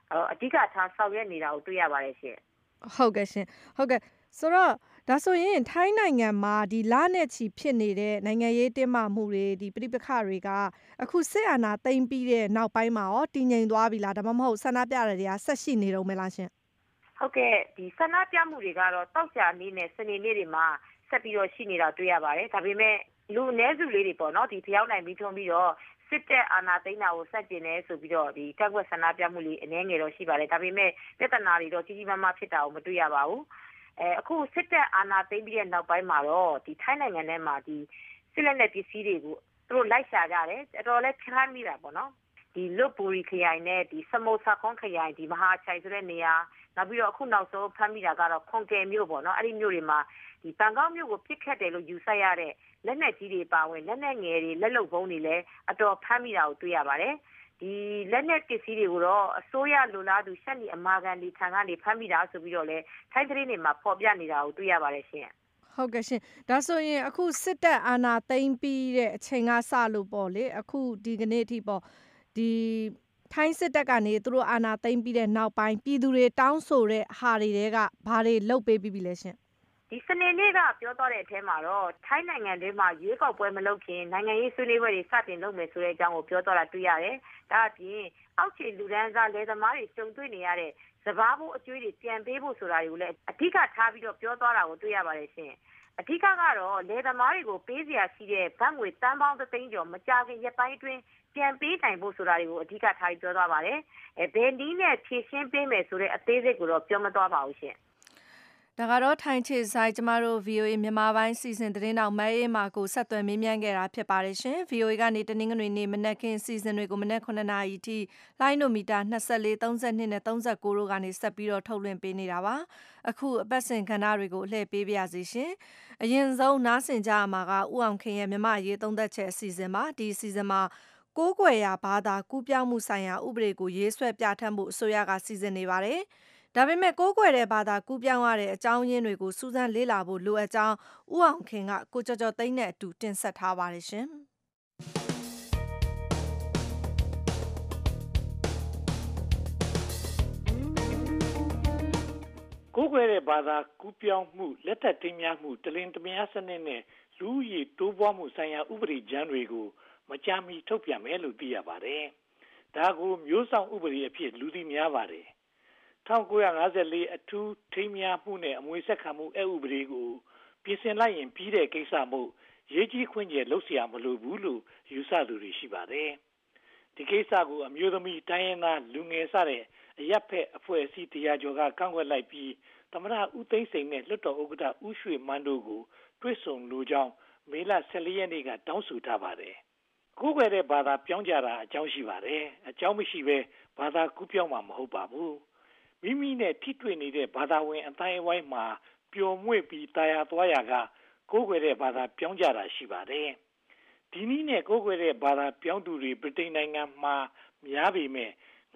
အဓိကထားဆောင်ရွက်နေတာကိုတွေ့ရပါတယ်ရှင်ဟုတ်ကဲ့ရှင်ဟုတ်ကဲ့ဆိုတော့ဒါဆိုရင်ထိုင်းနိုင်ငံမှာဒီလနဲ့ချီဖြစ်နေတဲ့နိုင်ငံရေးတင်းမာမှုတွေဒီပြိပခတွေကအခုစစ်အာဏာသိမ်းပြီးတဲ့နောက်ပိုင်းမှာရောတည်ငြိမ်သွားပြီလားဒါမှမဟုတ်ဆန္ဒပြရတွေကဆက်ရှိနေတော့မလားရှင်ဟုတ်ကဲ့ဒီဆန္ဒပြမှုတွေကတော့တောက်ကြနေ့နဲ့စနေနေ့တွေမှာဆက်ပြီးတော့ရှိနေတာတွေ့ရပါတယ်ဒါပေမဲ့လူအနည်းစုလေးတွေပေါ့နော်ဒီဖျောက်နိုင်ပြီးထုံးပြီးတော့စစ်တပ်အာဏာသိမ်းတာကိုစတင်နေဆိုပြီးတော့ဒီကန့်ကွက်ဆန္ဒပြမှုလေးအနည်းငယ်တော့ရှိပါတယ်ဒါပေမဲ့ပြဿနာတွေတော့ကြီးကြီးမားမားဖြစ်တာကိုမတွေ့ရပါဘူးအခုစစ်တပ်အာဏာသိမ်းပြီးတဲ့နောက်ပိုင်းမှာတော့ဒီထိုင်းနိုင်ငံထဲမှာဒီစစ်လက်နက်ပစ္စည်းတွေကိုသူတို့လိုက်ရှာကြတယ်တော်တော်လေးဖျက်မိတာပေါ့နော်ဒီလွတ်ပူရီခရိုင်နဲ့ဒီစမုတ်ဆာခွန်ခရိုင်ဒီမဟာချိုင်ဆိုတဲ့နေရာနောက်ပြီးတော့အခုနောက်ဆုံးဖမ်းမိတာကတော့ခွန်ကယ်မြို့ပေါ့နော်အဲ့ဒီမြို့တွေမှာဒီဘန်ကောက်မြို့ကိုပြစ်ခတ်တယ်လို့ယူဆရတဲ့လက်နက်ကြီးတွေပါဝင်လက်နက်ငယ်တွေလက်လုံပုံးတွေလည်းအတော်ဖမ်းမိတာကိုတွေ့ရပါတယ်ဒီလက်နက်ပစ္စည်းတွေကိုတော့အစိုးရလူလားသူရှက်နီအမာကန်ဒီထံကနေဖမ်းမိတာဆိုပြီးတော့လည်းထိုင်းသတင်းတွေမှာဖော်ပြနေတာကိုတွေ့ရပါတယ်ရှင်ဟုတ်ကဲ့ရှင်ဒါဆိုရင်အခုစစ်တပ်အာဏာသိမ်းပြီးတဲ့အချိန်ကစလို့ပေါ့လေအခုဒီကနေ့အထိပေါ့ဒီထိုင်းစစ်တပ်ကနေသူတို့အာဏာသိမ်းပြီးတဲ့နောက်ပိုင်းပြည်သူတွေတောင်းဆိုတဲ့ဟာတွေကဘာတွေလုပ်ပေးပြီးပြီလဲရှင်ဒီစနေနေ့ကပြောသွားတဲ့အထဲမှာတော့ထိုင်းနိုင်ငံထဲမှာရွေးကောက်ပွဲမလုပ်ခင်နိုင်ငံရေးဆွေးနွေးပွဲတွေစတင်လုပ်မယ်ဆိုတဲ့အကြောင်းကိုပြောသွားတာတွေ့ရတယ်။ဒါအပြင်အောက်ခြေလူဒန်းစားလယ်သမားတွေကြုံတွေ့နေရတဲ့စဘာဖို့အကျွေးတွေပြန်ပေးဖို့ဆိုတာတွေကိုလည်းအဓိကထားပြီးတော့ပြောသွားတာကိုတွေ့ရပါတယ်ရှင်။အဓိကကတော့လယ်သမားတွေကိုပေးစရာရှိတဲ့ဘတ်ငွေတန်းပေါင်း3သိန်းကျော်မကြာခင်ရက်ပိုင်းအတွင်းပြန်ပေးနိုင်ဖို့ဆိုတာတွေကိုအဓိကထားပြီးပြောသွားပါတယ်။ဘယ်နည်းနဲ့ဖြည့်ရှင်းပေးမယ်ဆိုတဲ့အသေးစိတ်ကိုတော့ပြောမသွားပါဘူးရှင်။ဒါကတော့ထိုင်းချစ်ဆိုင်ကျမတို့ VOA မြန်မာပိုင်းစီစဉ်သတင်းတောင်မဲအေးမာကိုဆက်သွယ်မေးမြန်းခဲ့တာဖြစ်ပါတယ်ရှင် VOA ကနေတနင်္ဂနွေနေ့မနက်ခင်းစီစဉ်တွေကိုမနက်9:00နာရီထိလိုင်းနိုမီတာ24 32နဲ့39တို့ကနေဆက်ပြီးတော့ထုတ်လွှင့်ပေးနေတာပါအခုအပတ်စဉ်ခန္ဓာတွေကိုလှည့်ပေးပါရစေရှင်အရင်ဆုံးနားဆင်ကြရမှာကဥအောင်ခင်ရဲ့မြမရေးသုံးသက်ချက်အစီအစဉ်ပါဒီအစီအစဉ်မှာကိုးကွယ်ရာဘာသာကူးပြောင်းမှုဆိုင်ရာဥပဒေကိုရေးဆွဲပြဋ္ဌာန်းမှုအစိုးရကစီစဉ်နေပါတယ်ဒါပေမဲ့ကိုးကွယ်တဲ့ဘာသာကူးပြောင်းရတဲ့အကြောင်းရင်းတွေကိုစူးစမ်းလေ့လာဖို့လိုအပ်ကြောင်းဥအောင်ခင်ကကိုကျော်ကျော်သိန်းနဲ့အတူတင်ဆက်ထားပါတယ်ရှင်ကိုးကွယ်တဲ့ဘာသာကူးပြောင်းမှုလက်ထပ်တင်များမှုတလင်တမယာစနစ်နဲ့လူဦးရေတိုးပွားမှုဆိုင်ရာဥပဒေကြမ်းတွေကိုမကြာမီထုတ်ပြန်မယ်လို့သိရပါတယ်ဒါကိုမျိုးဆောင်ဥပဒေအဖြစ်လူသိများပါတယ်1954အထူးထိမ်းမြားမှုနဲ့အမွေဆက်ခံမှုအဥပဒေကိုပြင်ဆင်လိုက်ရင်ပြီးတဲ့ကိစ္စမို့ရေးကြီးခွင့်ကျလုပ်เสียမလိုဘူးလို့ယူဆသူတွေရှိပါတယ်။ဒီကိစ္စကိုအမျိုးသမီးတိုင်းရင်းသားလူငယ်စတဲ့အရက်ဖက်အဖွဲ့အစည်းတရားကျော်ကကန့်ကွက်လိုက်ပြီးသမရဦးသိန်းစိန်နဲ့လွှတ်တော်ဥက္ကဋ္ဌဦးရွှေမန်းတို့ကိုတွဲဆုံလိုကြောင်းမေလ14ရက်နေ့ကတောင်းဆိုထားပါတယ်။ကိုးကွယ်တဲ့ဘာသာပြောင်းကြတာအကြောင်းရှိပါတယ်။အကြောင်းမရှိဘဲဘာသာကူးပြောင်းမှာမဟုတ်ပါဘူး။မိမိနဲ့ထိတွေ့နေတဲ့ဘာသာဝင်အတိုင်းအဝိုင်းမှာပျော်မွေ့ပြီးတာယာသွားရာကကိုးကွယ်တဲ့ဘာသာပြောင်းကြတာရှိပါတယ်။ဒီနည်းနဲ့ကိုးကွယ်တဲ့ဘာသာပြောင်းသူတွေဗြိတိန်နိုင်ငံမှာများပေမဲ့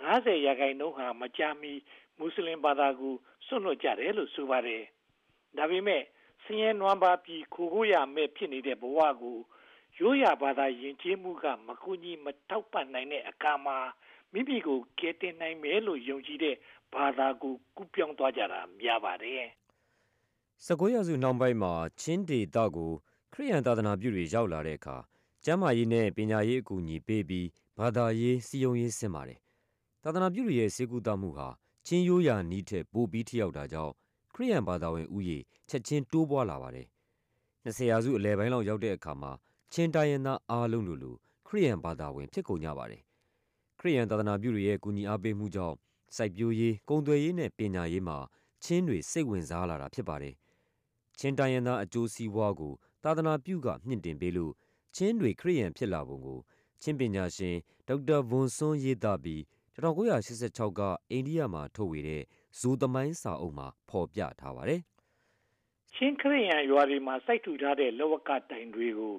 90%ဟာမကြာမီမွတ်စလင်ဘာသာကိုစွန့်လွတ်ကြတယ်လို့ဆိုပါတယ်။ဒါပေမဲ့ဆင်းရဲနွမ်းပါးပြီးခိုကိုရမဲ့ဖြစ်နေတဲ့ဘဝကိုရိုးရာဘာသာယဉ်ကျေးမှုကမကူညီမထောက်ပံ့နိုင်တဲ့အခါမှာမိမိကိုကယ်တင်နိုင်မယ်လို့ယုံကြည်တဲ့ဘာသာကိုကူးပြောင်းသွားကြတာများပါတယ်။19ရာစုနောက်ပိုင်းမှာချင်းဒေသကိုခရစ်ယာန်သာသနာပြုတွေရောက်လာတဲ့အခါကျမ်းမာရေးနဲ့ပညာရေးအကူအညီပေးပြီးဘာသာရေးစီယုံရေးဆင်းပါတယ်။သာသနာပြုတွေရဲ့စေကူတာမှုဟာချင်းရိုးရာနီးထက်ပိုပြီးထိရောက်တာကြောင့်ခရစ်ယာန်ဘာသာဝင်ဥယေချက်ချင်းတိုးပွားလာပါတယ်။20ရာစုအလယ်ပိုင်းလောက်ရောက်တဲ့အခါမှာချင်းတိုင်းရင်းသားအားလုံးလိုခရစ်ယာန်ဘာသာဝင်ဖြစ်ကုန်ကြပါတယ်။ခရစ်ယာန်သာသနာပြုတွေရဲ့ကူညီအားပေးမှုကြောင့်စိုက်ပျိုးရေးကုန်သွယ်ရေးနဲ့ပညာရေးမှာချင်းတွေစိတ်ဝင်စားလာတာဖြစ်ပါတယ်။ချင်းတိုင်းရင်းသားအကျိုးစီးပွားကိုသာသနာပြုကမြင့်တင်ပေးလို့ချင်းတွေခရစ်ယာန်ဖြစ်လာပုံကိုချင်းပညာရှင်ဒေါက်တာဗွန်စွန်းရေးသားပြီး1986ကအိန္ဒိယမှာထုတ်ဝေတဲ့ဇိုသမိုင်းစာအုပ်မှာဖော်ပြထားပါတယ်။ချင်းခရစ်ယာန်ရွာတွေမှာစိုက်ထူထားတဲ့လောကတိုင်တွေကို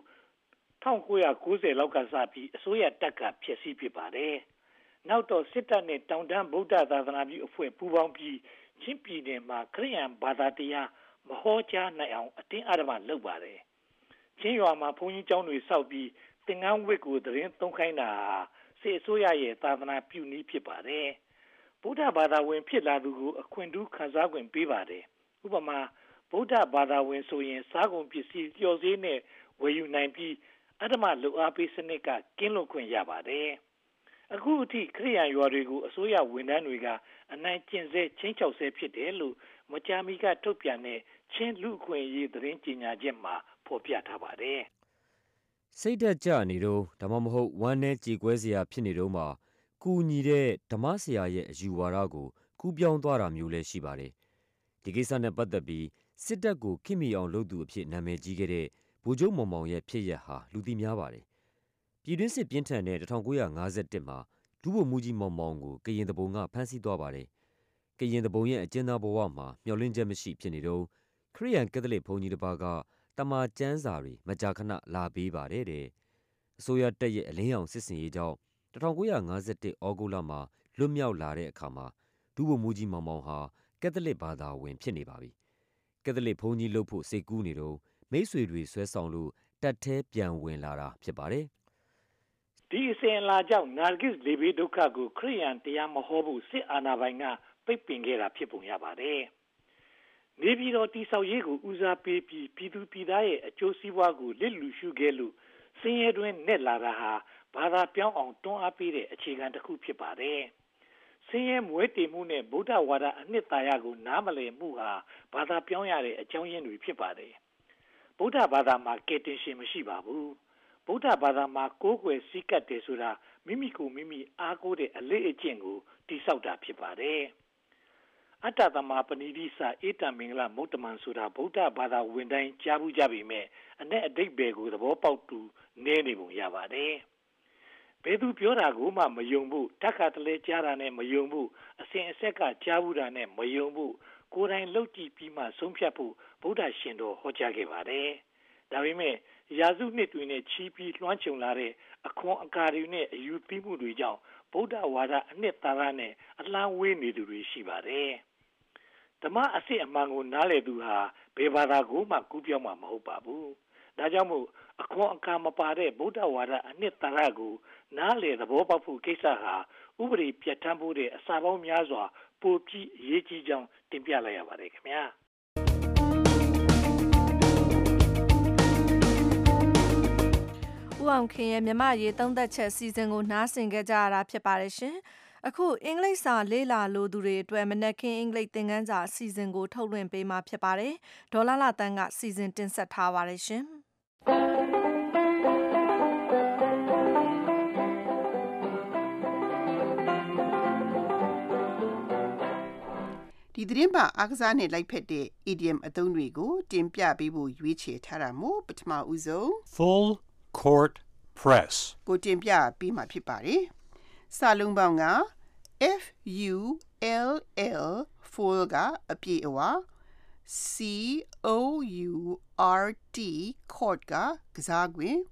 1990လောက်ကစပြီးအစိုးရတပ်ကဖျက်ဆီးပစ်ပါတယ်။နောက်တော့စစ်တပ်နဲ့တောင်တန်းဗုဒ္ဓသာသနာပြုအဖွဲ့ပူးပေါင်းပြီးချင်းပြည်နယ်မှာခရစ်ယာန်ဘာသာတရားမဟောကြားနိုင်အောင်အတင်းအဓမ္မလုပ်ပါတယ်။ချင်းရွာမှာဘုန်းကြီးကျောင်းတွေဆောက်ပြီးသင်္ကန်းဝတ်ကိုသတင်းသုံးခိုင်းတာစစ်အစိုးရရဲ့သာသနာပြုနည်းဖြစ်ပါတယ်။ဗုဒ္ဓဘာသာဝင်ဖြစ်လာသူကိုအခွင့်ထူးခံစား권ပေးပါတယ်ဥပမာဗုဒ္ဓဘာသာဝင်ဆိုရင်စားကုန်ပစ္စည်းလျှော်ဈေးနဲ့ဝယ်ယူနိုင်ပြီးအတ္တမလူအားပေးစနစ်ကကင်းလွတ်ခွင့်ရပါတယ်အခုအထိခရိယန်ရွာတွေကိုအစိုးရဝန်ထမ်းတွေကအနိုင်ကျင့်စေချင်းချောက်စေဖြစ်တယ်လို့မကြာမီကထုတ်ပြန်တဲ့ချင်းလူခွင့်ရေးသတင်းကြေညာချက်မှာဖော်ပြထားပါတယ်စိတ်သက်ကြနေတော့ဒါမှမဟုတ်ဝမ်းနဲ့ကြေကွဲစရာဖြစ်နေတော့မှကူညီတဲ့ဓမ္မဆရာရဲ့အယူဝါဒကိုကူးပြောင်းသွားတာမျိုးလည်းရှိပါတယ်ဒီကိစ္စနဲ့ပတ်သက်ပြီးစစ်တပ်ကိုခိမိအောင်လုပ်သူအဖြစ်နာမည်ကြီးခဲ့တဲ့ဗိုလ်ချုပ်မောင်မောင်ရဲ့ဖြစ်ရပ်ဟာလူသိများပါတယ်ပြည်တွင်းစစ်ပြင်းထန်တဲ့1951မှာဒုဗိုလ်မှူးကြီးမောင်မောင်ကိုကရင်တဘုံကဖမ်းဆီးသွားပါတယ်ကရင်တဘုံရဲ့အကျဉ်းသားဘဝမှာမျှော်လင့်ချက်မရှိဖြစ်နေတော့ခရစ်ယာန်ကက်သလစ်ဘုန်းကြီးတစ်ပါးကတမန်ကျမ်းစာတွေမကြာခဏလာပေးပါတယ်တဲ့အစိုးရတပ်ရဲ့အလင်းရောင်စစ်စင်ရေးကြောင့်1951ဩဂုတ်လမှာလွတ်မြောက်လာတဲ့အခါမှာဒုဗိုလ်မှူးကြီးမောင်မောင်ဟာကက်သလစ်ဘာသာဝင်ဖြစ်နေပါပြီကက်သလစ်ဘုန်းကြီးလုပ်ဖို့စိတ်ကူးနေတော့မိတ်ဆွေတွေဆွဲဆောင်လို့တပ်ထဲပြန်ဝင်လာတာဖြစ်ပါတယ်ဒီအစဉ်အလာကြောင့်နာဂစ်လေဘေးဒုက္ခကိုခရိယန်တရားမဟောဖို့စစ်အာဏာပိုင်ကပိတ်ပင်ခဲ့တာဖြစ်ပုံရပါတယ်နေပြည်တော်တိဆောက်ရေးကိုဦးစားပေးပြီးပြည်သူပြည်သားရဲ့အကျိုးစီးပွားကိုလစ်လူရှုခဲ့လို့စင်ရဲတွင်နဲ့လာတာဟာဘာသာပြောင်းအောင်တွန်းအားပေးတဲ့အခြေခံတစ်ခုဖြစ်ပါတယ်စင်ရဲမွဲတေမှုနဲ့ဗုဒ္ဓဝါဒအနှစ်သာရကိုနားမလည်မှုဟာဘာသာပြောင်းရတဲ့အကြောင်းရင်းတွေဖြစ်ပါတယ်ဗုဒ္ဓဘာသာမှာကယ်တင်ရှင်မရှိပါဘူးဗုဒ္ဓဘာသာမှာကိုးကွယ်စည်းကပ်တယ်ဆိုတာမိမိကိုမိမိအားကိုးတဲ့အလေးအကျင့်ကိုတည်ဆောက်တာဖြစ်ပါတယ်အတ္တသမပဏိတိစဧတံမင်္ဂလမုတ္တမံဆိုတာဗုဒ္ဓဘာသာဝင်တိုင်းကြားဘူးကြပြီမဲ့အ내အဓိပ္ပာယ်ကိုသဘောပေါက်သူနည်းနေပုံရပါတယ်ဘယ်သူပြောတာကိုမှမယုံဘူးတက္ကတလဲကြားတာနဲ့မယုံဘူးအစဉ်အဆက်ကကြားဘူးတာနဲ့မယုံဘူးကိုယ်တိုင်လှုပ်ကြည့်ပြီးမှဆုံးဖြတ်ဖို့ဗုဒ္ဓရှင်တော်ဟောကြားခဲ့ပါတယ်ဒါပေမဲ့ရာစုနှစ်တွေနဲ့ချီးပြီးလွှမ်းခြုံလာတဲ့အခွန်အကာတွေနဲ့အယူသီးမှုတွေကြောင့်ဗုဒ္ဓဝါဒအနှစ်သာရနဲ့အလှမ်းဝေးနေသူတွေရှိပါတယ်ဓမ္မအစစ်အမှန်ကိုနားလည်သူဟာဘယ်ဘာသာကိုမှကူးပြောင်းမှာမဟုတ်ပါဘူးဒါကြောင့်မို့အခွန်အကာမပါတဲ့ဗုဒ္ဓဝါဒအနှစ်သာရကိုနားလည်သဘောပေါက်ဖို့ကိစ္စဟာဥပဒေပြဋ္ဌာန်းဖို့တဲ့အစာပေါင်းများစွာပိုပြီးအရေးကြီးကြောင်းတင်ပြလိုက်ရပါတယ်ခင်ဗျာဦးအောင်ခင်ရဲ့မြမရေးသုံးသက်ချက်စီစဉ်ကိုနားဆင်ခဲ့ကြရတာဖြစ်ပါတယ်ရှင်အခုအင်္ဂလိပ်စာလေ့လာလိုသူတွေအတွက်မနက်ခင်းအင်္ဂလိပ်သင်ခန်းစာအစီအစဉ်ကိုထုတ်လွှင့်ပေးမှာဖြစ်ပါတယ်ဒေါ်လာလာတန်းကစီစဉ်တင်ဆက်ထားပါတယ်ရှင်ဒီသတင်းပါအားကစားနဲ့လိုက်ဖက်တဲ့ idiom အသုံးတွေကိုတင်ပြပေးဖို့ရွေးချယ်ထားတာမို့ပထမဦးဆုံး full court press ကိုတင်ပြပေးမှာဖြစ်ပါတယ်စာလုံးပေါင်းက FULL full ကအပြည့်အဝ COURT court ကစားခွင့်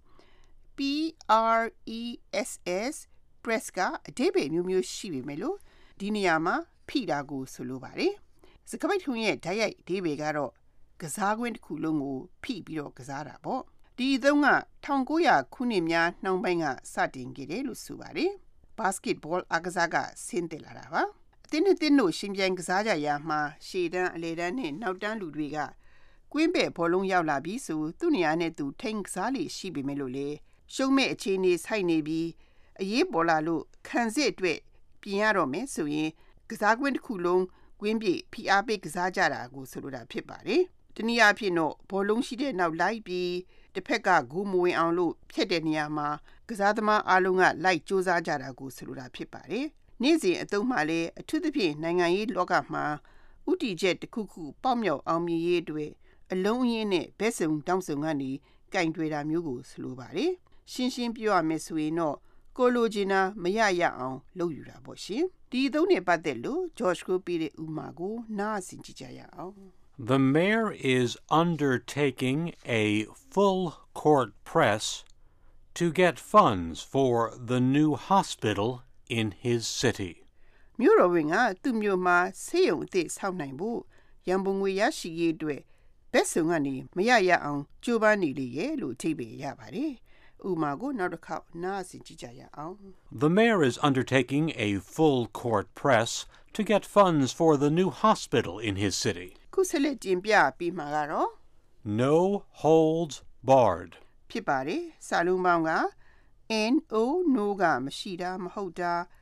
PRESS press ကအဓိပ္ပာယ်မျိုးမျိုးရှိပေမဲ့လို့ဒီနေရာမှာဖိတာကိုဆိုလိုပါတယ်စကားပိတ်ထုံးရဲ့ဓာတ်ရိုက်အဓိပ္ပာယ်ကတော့ကစားခွင့်တစ်ခုလုံးကိုဖိပြီးတော့ကစားတာပေါ့ဒီအသုံးက1900ခုနှစ်များနှောင်းပိုင်းကစတင်ခဲ့တယ်လို့ဆိုပါတယ်ဘတ်စကက်ဘောအားကစားကဆင်းသက်လာတာပါအသင်းနဲ့တင်းတို့ရှင်ပြိုင်ကစားကြရာမှာရှေ့တန်းအလယ်တန်းနဲ့နောက်တန်းလူတွေကကွင်းပဲ့ဘောလုံးရောက်လာပြီးဆိုသူ့နေရာနဲ့သူထိန်ကစားလေရှိပေမဲ့လို့လေရှုံးမဲ့အခြေအနေဆိုင်နေပြီးအရေးပေါ်လာလို့ခံစစ်အတွက်ပြင်ရတော့မယ်ဆိုရင်ကစားကွင်းတစ်ခုလုံးကွင်းပြေဖိအားပေးကစားကြတာကိုဆိုလိုတာဖြစ်ပါတယ်တနည်းအားဖြင့်တော့ဘောလုံးရှိတဲ့နောက်လိုက်ပြီးတစ်ဖက်ကဂိုးမဝင်အောင်လို့ဖြတ်တဲ့နေရာမှာကစားသမားအားလုံးကလိုက်စူးစမ်းကြတာကိုဆိုလိုတာဖြစ်ပါတယ်နေ့စဉ်အသုံးမှလည်းအထူးသဖြင့်နိုင်ငံရေးလောကမှာဥတီချက်တစ်ခုခုပေါက်မြောက်အောင်မြင်ရေးအတွက်အလုံးအရင်းနဲ့ဘက်စုံတောင်းစုံကနေကင်တွေတာမျိုးကိုဆိုလိုပါတယ်ရှင်းရှင်းပြောရမယ်ဆိုရင်တော့ကိုလိုချင်တာမရရအောင်လုပ်ယူတာပေါ့ရှင်ဒီအသုံးနဲ့ပတ်သက်လို့ George ကိုပြတဲ့ဥမာကိုနားဆင်ကြည့်ကြရအောင် The mayor is undertaking a full court press to get funds for the new hospital in his city. မြို့တော်ဝင်ကသူ့မြို့မှာဆေးရုံအသစ်ဆောက်နိုင်ဖို့ရန်ပုံငွေရရှိရေးအတွက်ဘက်စုံကနေမရရအောင်ကြိုးပမ်းနေလေရဲ့လို့အဓိပ္ပာယ်ရပါတယ်ဥမာကိုနောက်တစ်ခေါက်နားဆင်ကြည့်ကြရအောင် The mayor is undertaking a full court press to get funds for the new hospital in his city. ခုဆက်လက်တင်ပြပြီးမှာကတော့ No holds barred. ဖြစ်ပါတယ်စာလုံးပေါင်းက no ကမရှိတာမဟုတ်တာ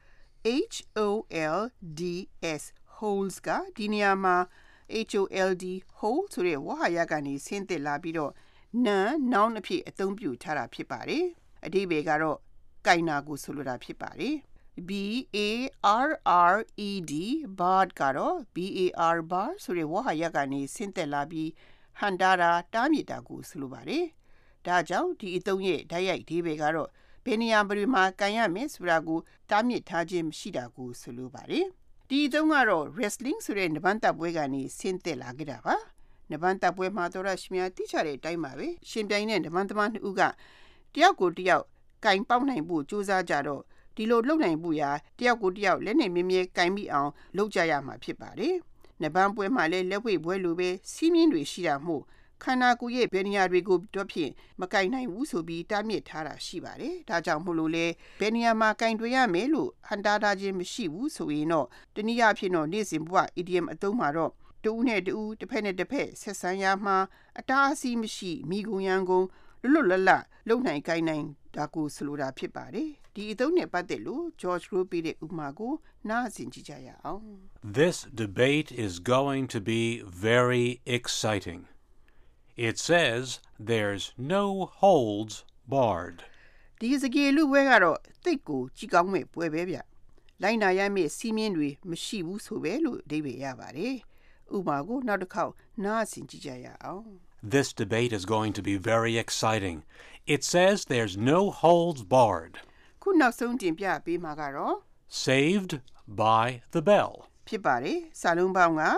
holds holds ကဒီနေရာမှာ hold hold ဆိုတဲ့ဝါဟာရကနေဆင်းသက်လာပြီးတော့ noun အဖြစ်အသုံးပြုထားတာဖြစ်ပါတယ်အဓိပ္ပာယ်ကတော့ကိုင်နာကိုဆိုလိုတာဖြစ်ပါတယ် barred barred ကတော့ bar ဆိုတဲ့ဝါဟာရကနေဆင်းသက်လာပြီးဟန်တာတာတားမြစ်တာကိုဆိုလိုပါတယ်ဒါကြောင့်ဒီအသုံးရဲ့ဓာတ်ရိုက်အဓိပ္ပာယ်ကတော့ဘယ်နေရာမှာကိုင်ရမယ်ဆိုတာကိုတားမြစ်ထားခြင်းမရှိတာကိုဆိုလိုပါတယ်ဒီအသုံးကတော့ wrestling ဆိုတဲ့နဘန်တပ်ပွဲကနေဆင်းသက်လာခဲ့တာပါနဘန်တပ်ပွဲမှာတော့ရှင်များသိချတဲ့အတိုင်းပါပဲရှင်ပြိုင်တဲ့နဘန်သမားနှစ်ဦးကတယောက်ကိုတယောက်ကင်ပေါက်နိုင်ဖို့ကြိုးစားကြတော့ဒီလိုလုပ်နိုင်ဖို့ရာတယောက်ကိုတယောက်လက်နဲ့မြဲမြဲကင်မိအောင်လုပ်ကြရမှာဖြစ်ပါတယ်နဘန်ပွဲမှာလည်းလက်ဝှေ့ပွဲလိုပဲစီးမြင့်တွေရှိတာမို့ခန္ဓာကိုယ်ရဲ့ဘယ်နေရာတွေကိုတော့ဖြင့်မကင်နိုင်ဘူးဆိုပြီးတားမြစ်ထားတာရှိပါတယ်ဒါကြောင့်မို့လို့လေဘယ်နေရာမှာကင်တွေရမယ်လို့ဟန်တာထားခြင်းမရှိဘူးဆိုရင်တော့တနည်းအားဖြင့်တော့နေ့စဉ်ဘဝ idiom အသုံးမှာတော့တူးနဲ့တူးတစ်ဖက်နဲ့တစ်ဖက်ဆက်ဆံရမှာအတားအဆီးမရှိမိကုန်ရန်ကုန်လွတ်လပ်လပ်လုံနိုင်ကိုင်နိုင်ဒါကိုဆိုလိုတာဖြစ်ပါတယ်ဒီအသုံးနဲ့ပတ်သက်လို့ George Rowe ပေးတဲ့ဥပမာကိုနားဆင်ကြည့်ကြရအောင် This debate is going to be very exciting. It says there's no holds barred. ဒီစကေလူပွဲကတော့တိတ်ကိုကြီးကောင်းမဲ့ပွဲပဲဗျလိုက်နာရမယ့်စီးမြင့်တွေမရှိဘူးဆိုပဲလို့အဓိပ္ပာယ်ရပါတယ်ဥပမာကိုနောက်တစ်ခေါက်နားဆင်ကြည့်ကြရအောင် This debate is going to be very exciting. It says there's no holds barred. ခုနောက်ဆုံးတင်ပြပေးမှာကတော့ Saved by the bell. ဖြစ်ပါတယ်စာလုံးပေါင်းက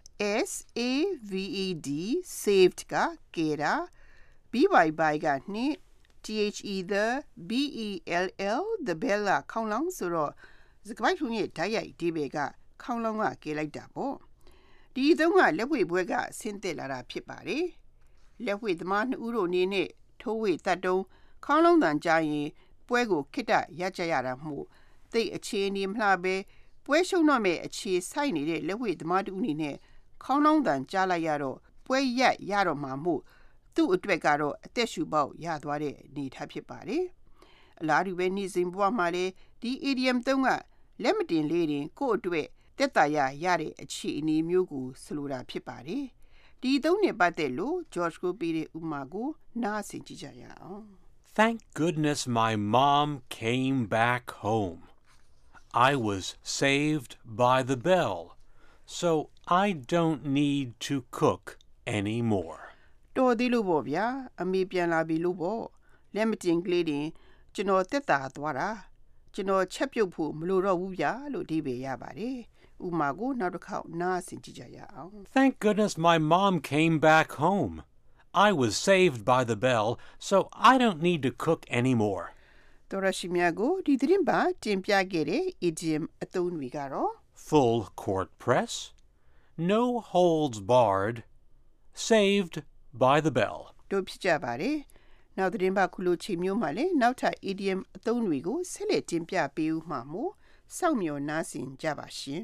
saved saved ကကယ်တာ by ကနှစ် the bell the bell ကခေါင်းလောင်းဆိုတော့စကားပိုက်ထုံးရဲ့ဓာတ်ရိုက်အဓိပ္ပာယ်ကခေါင်းလောင်းကကယ်လိုက်တာပေါ့ဒီအသုံးကလက်ဝှေ့ပွဲကဆင်းသက်လာတာဖြစ်ပါတယ်လက်ဝှေ့သမားနှစ်ဦးတို့အနေနဲ့ထိုးဝှေ့တတ်တုံးခေါင်းလုံးတန်ကြရင်ပွဲကိုခိတ္တရကြရတာမို့သိအခြေအနေမလှပဲပွဲရှုံတော့မဲ့အခြေဆိုင်နေတဲ့လက်ဝှေ့သမားတူအနေနဲ့ခေါင်းလုံးတန်ကြားလိုက်ရတော့ပွဲရက်ရတော့မှာမို့သူ့အတွက်ကတော့အသက်ရှူပေါက်ရသွားတဲ့အနေထားဖြစ်ပါတယ်အလားတူပဲနေ့စဉ်ဘဝမှာလေဒီ idiom သုံးကလက်မတင်လေးတင်ကိုယ့်အတွက်တက်တာရတဲ့အခြေအနေမျိုးကိုဆိုလိုတာဖြစ်ပါတယ်ဒီသုံးနဲ့ပတ်သက်လို့ George ကိုပေးတဲ့ဥပမာကိုနားဆင်ကြည့်ကြရအောင် Thank goodness my mom came back home. I was saved by the bell, so I don't need to cook anymore. တော်သေးလို့ပေါ့ဗျာအမေပြန်လာပြီလို့ပေါ့လက်မတင်ကလေးတင်ကျွန်တော်တက်တာသွားတာကျွန်တော်ချက်ပြုတ်ဖို့မလိုတော့ဘူးဗျာလို့ဒီပဲရပါတယ်ဥပမာကိုနောက်တစ်ခေါက်နားဆင်ကြည့်ကြရအောင် Thank goodness my mom came back home. I was saved by the bell, so I don't need to cook anymore. တော်ရရှိမြတ်ကိုဒီသတင်းပါတင်ပြခဲ့တဲ့ idiom အသုံးတွေကတော့ Full court press, no holds barred, saved by the bell. တို့ဖြစ်ကြပါတယ်နောက်သတင်းပါခုလိုချိန်မျိုးမှာလေနောက်ထပ် idiom အသုံးတွေကိုဆက်လက်တင်ပြပေးဦးမှာမို့စောင့်မျှော်နားဆင်ကြပါရှင်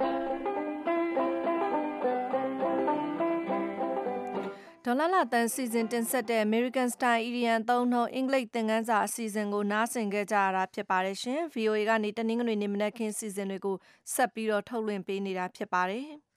ဒေါ်လာလာတန်စီစဉ်တင်ဆက်တဲ့ American Style Idiom သုံးနှုန်းအင်္ဂလိပ်သင်ခန်းစာအစီအစဉ်ကိုနားဆင်ခဲ့ကြရတာဖြစ်ပါတယ်ရှင် VOA ကနေတနင်္ဂနွေနေ့မနက်ခင်းစီစဉ်တွေကိုဆက်ပြီးတော့ထုတ်လွှင့်ပေးနေတာဖြစ်ပါတယ်